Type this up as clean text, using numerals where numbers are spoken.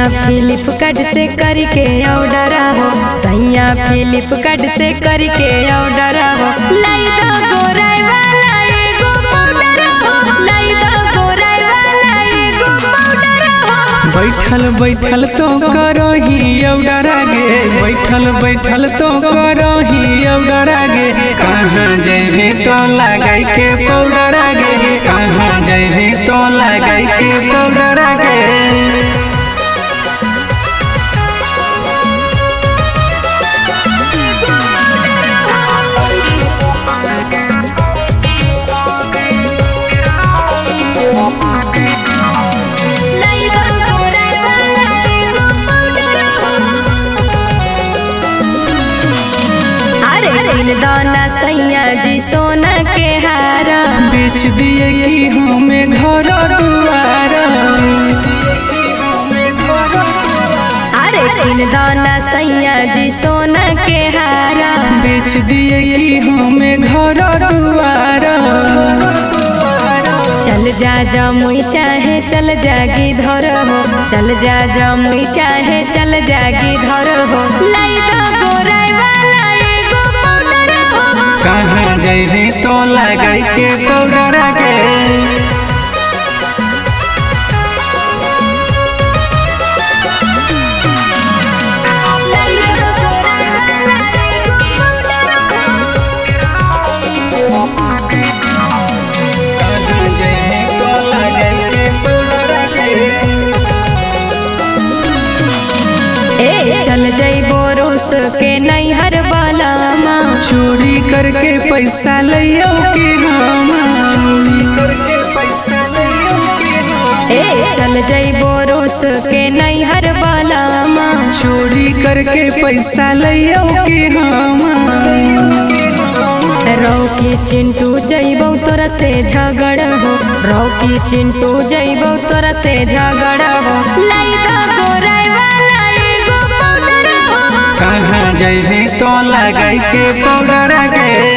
Flipkart से करके order हो, सैया फ्लिपकार्ट से करके ऑर्डर हो। लाई दो गोराई वाला एगो पाउडर हो, लाई दो गोराई वाला एगो पाउडर हो। बैठल बैठल तो करही ऑर्डर गे, बैठल बैठल तो करही ऑर्डर गे। कहाँ जेबे तो लगाई के पाउडर गे, कहाँ जेबे तो लगाई के पाउडर गे। दाना सैया जी सोना के हारा बेच दिए कि हमें घर दुआरा। अरे तीन दाना सैया जी सोना के हारा बेच दिए कि हमें घर दुआरा। चल जा जमुई चाहे चल जागी धर हो, चल जा जमुई चाहे चल जागी धर हो। लाई दो गोराई वाला एगो पाउडर हो, कहाँ जेबे तो लगाई के पाउडर गे। चल जइबो रोस के नैहर वाला माँ, चोरी करके पैसा लियो के हम, चोरी करके पैसा लियो के हम। चल जइबो रोस के नैहर वाला माँ, चोरी करके पैसा लियो के हम। रौकी चिंटू जइबो तोरा से झगड़ हो, रौकी चिंटू जइबो तोरा से झगड़ हो। लाई दो गोराई वाला एगो पाउडर हो, कहाँ जेबे तो लगाई के पाउडर गे।